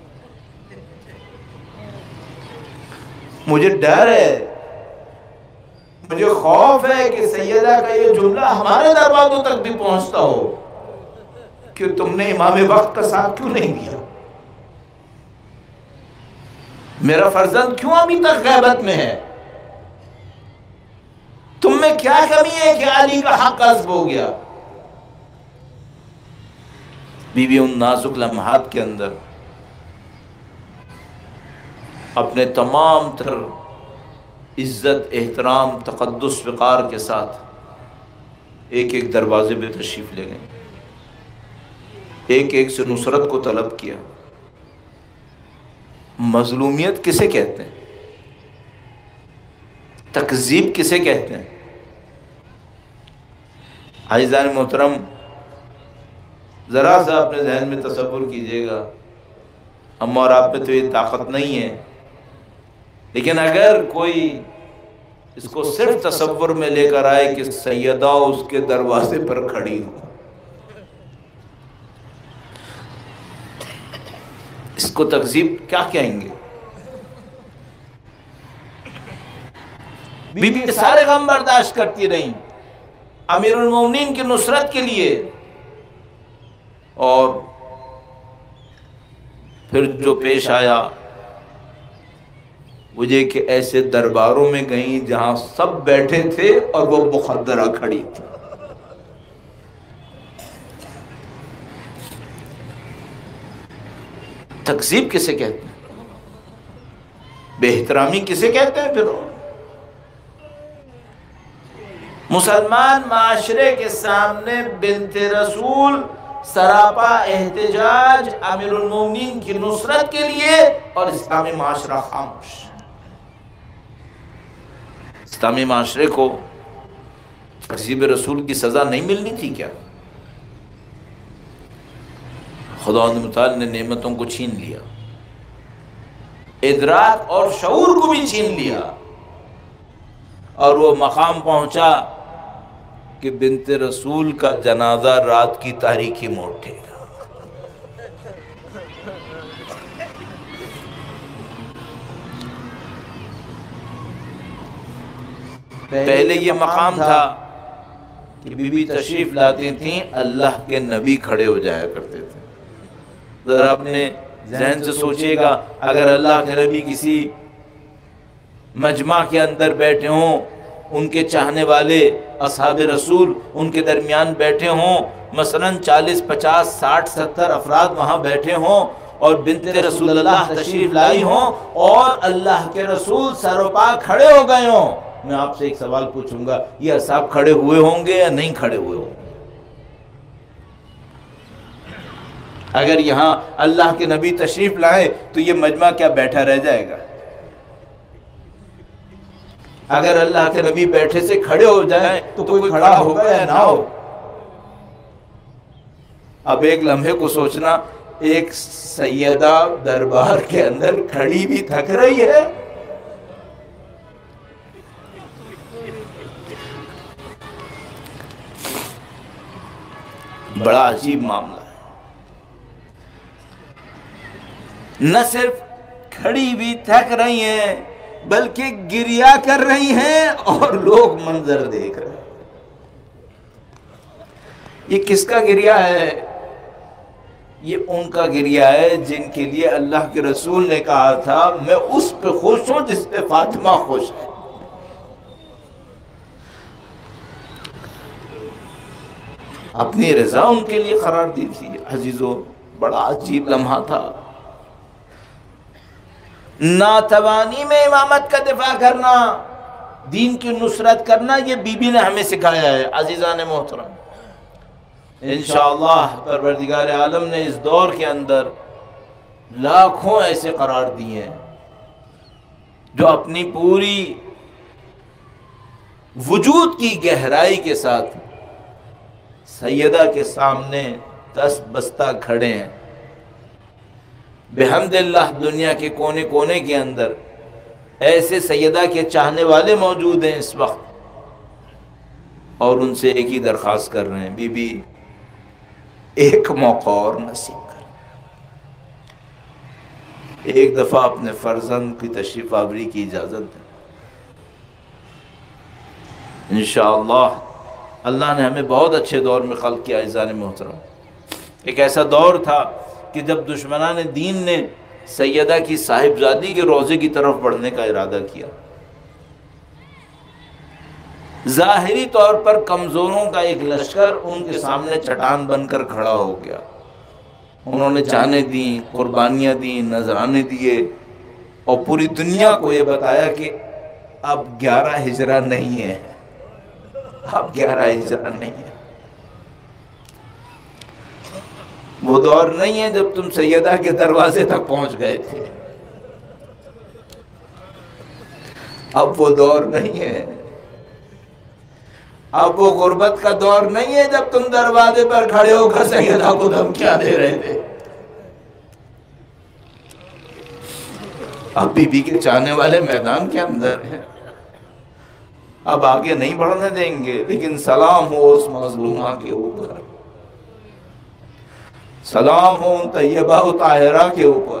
مجھے ڈر ہے، مجھے خوف ہے کہ سیدہ کا یہ جملہ ہمارے دروازوں تک بھی پہنچتا ہو کہ تم نے امام وقت کا ساتھ کیوں نہیں دیا، میرا فرزند کیوں ابھی تک غیبت میں ہے، تم میں کیا کمی ہے کہ علی کا حق غصب ہو گیا۔ بی بی ان نازک لمحات کے اندر اپنے تمام تر عزت، احترام، تقدس، وقار کے ساتھ ایک ایک دروازے پہ تشریف لے گئے، ایک ایک سے نصرت کو طلب کیا۔ مظلومیت کسے کہتے ہیں؟ تکذیب کسے کہتے ہیں؟ عزیزان محترم، ذرا سا اپنے ذہن میں تصور کیجئے گا، ہم اور آپ میں تو یہ طاقت نہیں ہے، لیکن اگر کوئی اس کو صرف تصور میں لے کر آئے کہ سیدہ اس کے دروازے پر کھڑی ہو، اس کو تکذیب کیا کہیں گے؟ بی بی سارے غم برداشت کرتی رہیں امیر المومنین کی نصرت کے لیے، اور پھر جو پیش آیا مجھے کہ ایسے درباروں میں گئیں جہاں سب بیٹھے تھے اور وہ مخدرہ کھڑی تھی۔ تکذیب کسے کہتے ہیں؟ بے احترامی کسے کہتے ہیں؟ پھر مسلمان معاشرے کے سامنے بنت رسول سراپا احتجاج امیر المومنین کی نصرت کے لیے، اور اسلامی معاشرہ خاموش۔ اسلامی معاشرے کو تکذیب رسول کی سزا نہیں ملنی تھی کیا؟ خداوند متعال نے نعمتوں کو چھین لیا، ادراک اور شعور کو بھی چھین لیا، اور وہ مقام پہنچا کہ بنت رسول کا جنازہ رات کی تاریکی میں اٹھے گا۔ پہلے یہ مقام تھا کہ بی بی تشریف لاتی تھیں، اللہ کے نبی کھڑے ہو جایا کرتے تھے۔ ذرا اپنے ذہن سے سوچئے گا، اگر اللہ کے نبی کسی مجمع کے اندر بیٹھے ہوں، ان کے چاہنے والے اصحاب رسول ان کے درمیان بیٹھے ہوں، مثلا چالیس پچاس ساٹھ ستر افراد وہاں بیٹھے ہوں، اور بنت رسول اللہ تشریف لائی ہوں، اور اللہ کے رسول سروپا کھڑے ہو گئے ہوں، میں آپ سے ایک سوال پوچھوں گا، یہ اصحاب کھڑے ہوئے ہوں گے یا نہیں کھڑے ہوئے ہوں گے؟ اگر یہاں اللہ کے نبی تشریف لائے تو یہ مجمع کیا بیٹھا رہ جائے گا؟ اگر اللہ کے نبی بیٹھے سے کھڑے ہو جائیں تو کوئی کھڑا ہوگا یا نہ ہو؟ اب ایک لمحے کو سوچنا، ایک سیدہ دربار کے اندر کھڑی بھی تھک رہی ہے، بڑا عجیب معاملہ ہے۔ نہ صرف کھڑی بھی تھک رہی ہیں بلکہ گریا کر رہی ہیں، اور لوگ منظر دیکھ رہے ہیں۔ یہ کس کا گریا ہے؟ یہ ان کا گریا ہے جن کے لیے اللہ کے رسول نے کہا تھا میں اس پہ خوش ہوں جس پہ فاطمہ خوش ہے۔ اپنی رضا ان کے لیے قرار دی تھی۔ عزیزو، بڑا عجیب لمحہ تھا۔ ناتوانی میں امامت کا دفاع کرنا، دین کی نصرت کرنا، یہ بی بی نے ہمیں سکھایا ہے۔ عزیزان محترم، انشاءاللہ پروردگار عالم نے اس دور کے اندر لاکھوں ایسے قرار دیے ہیں جو اپنی پوری وجود کی گہرائی کے ساتھ سیدہ کے سامنے دست بستہ کھڑے ہیں. بحمد اللہ دنیا کے کونے کونے کے اندر ایسے سیدہ کے چاہنے والے موجود ہیں اس وقت، اور ان سے ایک ہی درخواست کر رہے ہیں، بی بی ایک موقع اور نصیب کر، ایک دفعہ اپنے فرزند کی تشریف آوری کی اجازت دیں. انشاءاللہ اللہ نے ہمیں بہت اچھے دور میں خلق کیا. عزیزان محترم، ایک ایسا دور تھا کہ جب دشمنان دین نے سیدہ کی صاحبزادی کے روضے کی طرف بڑھنے کا ارادہ کیا، ظاہری طور پر کمزوروں کا ایک لشکر ان کے سامنے چٹان بن کر کھڑا ہو گیا. انہوں نے جانیں دیں، قربانیاں دیں، نذرانے دیے، اور پوری دنیا کو یہ بتایا کہ اب گیارہ ہجرہ نہیں ہے، اب گیارہ ہجرہ نہیں ہے. وہ دور نہیں ہے جب تم سیدہ کے دروازے تک پہنچ گئے تھے، اب وہ دور نہیں ہے. اب وہ غربت کا دور نہیں ہے جب تم دروازے پر کھڑے ہو کر سیدہ کو دھمکیاں دے رہے تھے. اب بی بی کے چاہنے والے میدان کے اندر ہیں، اب آگے نہیں بڑھنے دیں گے. لیکن سلام ہو اس مظلومہ کے اوپر، سلام ہو ان طیبہ و طاہرہ کے اوپر.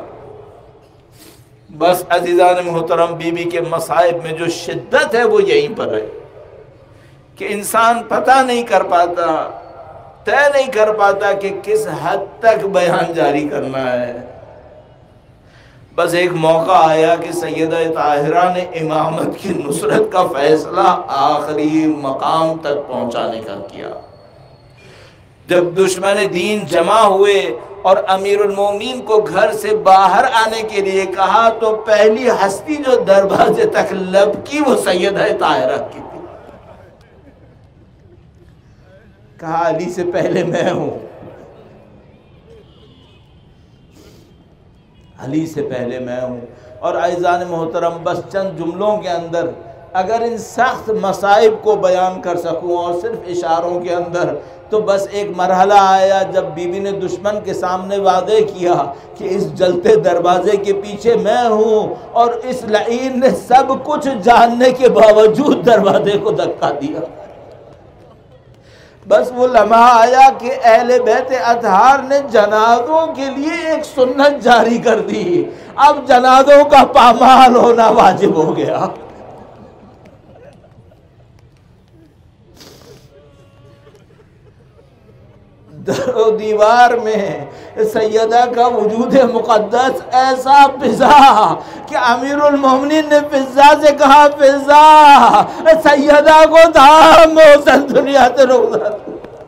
بس عزیزان محترم، بی بی کے مصائب میں جو شدت ہے وہ یہیں پر ہے کہ انسان پتہ نہیں کر پاتا، طے نہیں کر پاتا کہ کس حد تک بیان جاری کرنا ہے. بس ایک موقع آیا کہ سیدہ طاہرہ نے امامت کی نصرت کا فیصلہ آخری مقام تک پہنچانے کا کیا. جب دشمن دین جمع ہوئے اور امیر المومنین کو گھر سے باہر آنے کے لیے کہا تو پہلی ہستی جو دروازے تک لبکی وہ سیدہ طاہرہ کی تھی. کہا علی سے پہلے میں ہوں، علی سے پہلے میں ہوں. اور عزیزان محترم، بس چند جملوں کے اندر اگر ان سخت مصائب کو بیان کر سکوں اور صرف اشاروں کے اندر، تو بس ایک مرحلہ آیا جب بی بی نے دشمن کے سامنے وعدے کیا کہ اس جلتے دروازے کے پیچھے میں ہوں، اور اس لعین نے سب کچھ جاننے کے باوجود دروازے کو دھکا دیا. بس وہ لمحہ آیا کہ اہل بیت اطہار نے جنازوں کے لیے ایک سنت جاری کر دی. اب جنازوں کا پامال ہونا واجب ہو گیا. در و دیوار میں سیدہ کا وجود مقدس ایسا فضا کہ امیر المومنین نے فضا سے کہا، فضا سیدہ کو دھام حسن دنیا سے رخصت.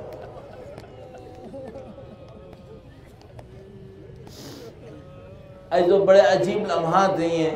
ایسے بڑے عجیب لمحات ہیں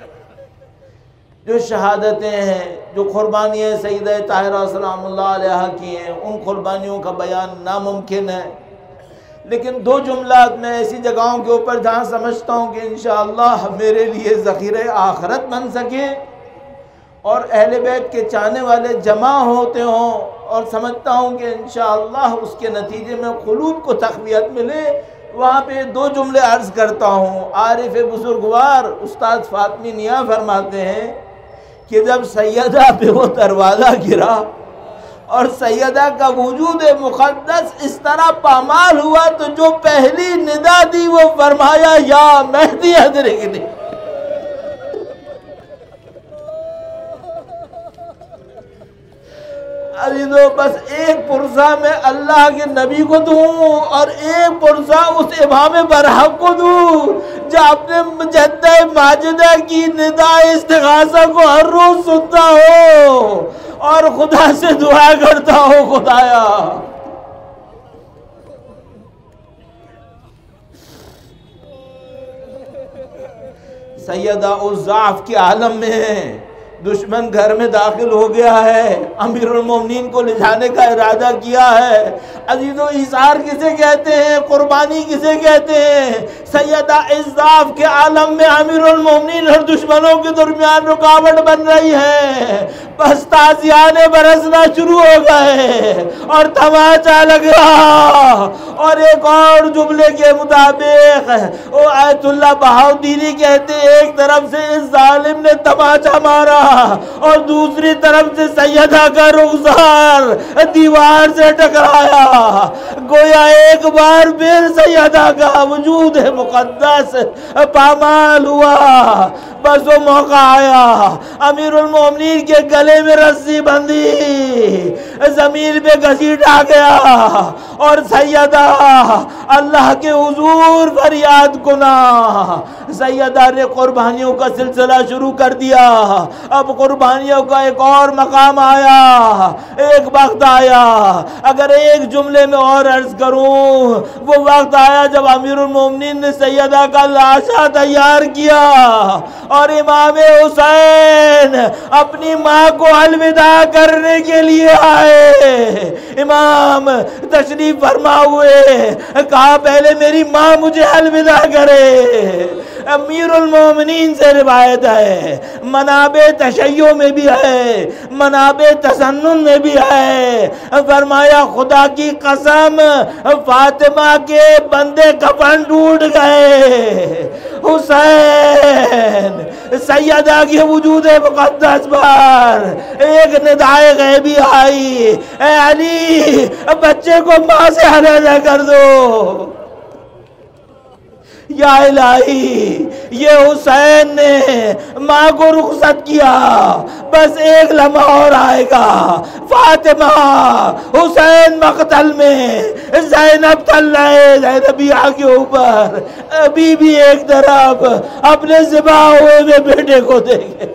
جو شہادتیں ہیں، جو قربانیاں سیدہ طاہرہ سلام اللہ علیہا کی ہیں. ان قربانیوں کا بیان ناممکن ہے، لیکن دو جملات میں ایسی جگہوں کے اوپر جہاں سمجھتا ہوں کہ انشاءاللہ میرے لیے ذخیرہ آخرت بن سکے اور اہل بیت کے چاہنے والے جمع ہوتے ہوں، اور سمجھتا ہوں کہ انشاءاللہ اس کے نتیجے میں قلوب کو تقویت ملے، وہاں پہ دو جملے عرض کرتا ہوں. عارف بزرگوار استاد فاطمی نیا فرماتے ہیں کہ جب سیدہ پہ وہ دروازہ گرا اور سیدہ کا وجود مقدس اس طرح پامال ہوا، تو جو پہلی ندا دی وہ فرمایا، یا مہدی ادرکنی. عزیزو، بس ایک پرسہ میں اللہ کے نبی کو دوں اور ایک پرسہ اس امام برحق کو دوں جو اپنے مجدہ ماجدہ کی ندا استغاثہ کو ہر روز سنتا ہو اور خدا سے دعا کرتا ہو، خدایا سیدہ اس ضعف کے عالم میں ہے، دشمن گھر میں داخل ہو گیا ہے، امیر المومنین کو لے جانے کا ارادہ کیا ہے. عزیز و ایثار کسے کہتے ہیں، قربانی کسے کہتے ہیں؟ سیدہ اضعاف کے عالم میں امیر المومنین اور دشمنوں کے درمیان رکاوٹ بن رہی ہے، بس تازیانے برسنا شروع ہو گئے اور تماچا لگ رہا۔ اور ایک اور جملے کے مطابق وہ آیت اللہ بہاؤدینی کہتے ایک طرف سے اس ظالم نے تماچا مارا اور دوسری طرف سے سیدہ کا رخسار دیوار سے ٹکرایا، گویا ایک بار پھر سیدہ کا وجود مقدس پامال ہوا۔ بس وہ موقع آیا، امیر المومنین کے گلے میں رسی بندھی، زمین پہ گھسیٹا گیا اور سیدہ اللہ کے حضور فریاد کنا۔ سیدہ نے قربانیوں کا سلسلہ شروع کر دیا۔ اب قربانیوں کا ایک اور مقام آیا، ایک وقت آیا، اگر ایک جملے میں اور عرض کروں، وہ وقت آیا جب امیر المومنین نے سیدہ کا لاشا تیار کیا اور امام حسین اپنی ماں کو الوداع کرنے کے لیے آئے۔ امام تشریف فرما ہوئے، کہا پہلے میری ماں مجھے الوداع کرے۔ امیر المومنین سے روایت ہے، منابع تشیع میں بھی ہے، منابع تسنن میں بھی ہے، فرمایا خدا کی قسم فاطمہ کے بندے کفن ٹوٹ گئے، حسین سیدہ کے وجود مقدس پر ایک ندائے غیبی آئی، اے علی بچے کو ماں سے علیحدہ کر دو۔ یا الہی یہ حسین نے ماں کو رخصت کیا، بس ایک لمحہ اور آئے گا، فاطمہ حسین مقتل میں، زینب طلع زینبیہ کے اوپر، ابھی بھی ایک طرف اپنے ذبح ہوئے میں بیٹے کو دیکھے۔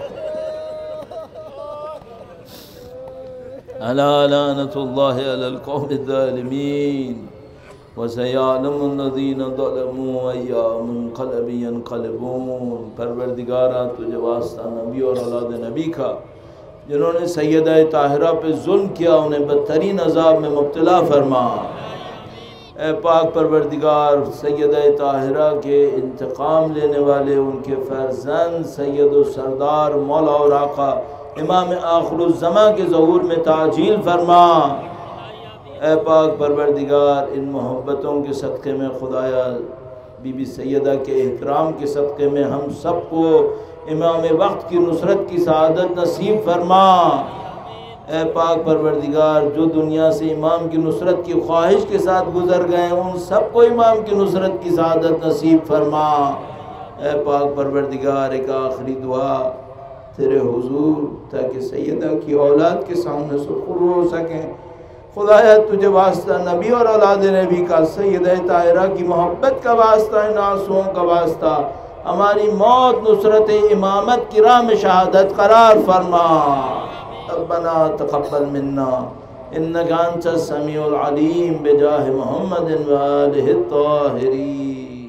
الا لعنت اللہ علی القوم الظالمین وَسَيَعْلَمُ الَّذِينَ ظَلَمُوا أَيَّ مُنْقَلَبٍ يَنْقَلِبُونَ۔ پروردگارہ تجھے واسطہ نبی اور اولاد نبی کا، جنہوں نے سیدہ طاہرہ پہ ظلم کیا انہیں بدترین عذاب میں مبتلا فرما۔ اے پاک پروردگار، سیدہ طاہرہ کے انتقام لینے والے ان کے فرزند سید و سردار مولا اور آقا امام آخر الزمان کے ظہور میں تعجیل فرما۔ اے پاک پروردگار، ان محبتوں کے صدقے میں خدایا بی بی سیدہ کے احترام کے صدقے میں ہم سب کو امام وقت کی نصرت کی سعادت نصیب فرما۔ اے پاک پروردگار، جو دنیا سے امام کی نصرت کی خواہش کے ساتھ گزر گئے ان سب کو امام کی نصرت کی سعادت نصیب فرما۔ اے پاک پروردگار، ایک آخری دعا تیرے حضور تاکہ سیدہ کی اولاد کے سامنے سرخرو ہو سکیں۔ خدایا تجھے واسطہ نبی اور اولاد نبی کا، سیدہ طاہرہ کی محبت کا واسطہ، ان آنسوؤں کا واسطہ ہماری موت نصرت امامت کی راہ میں شہادت قرار فرما۔ ربنا تقبل منا انک انت السمیع العلیم بجاہ محمد و آلہ الطاہرین۔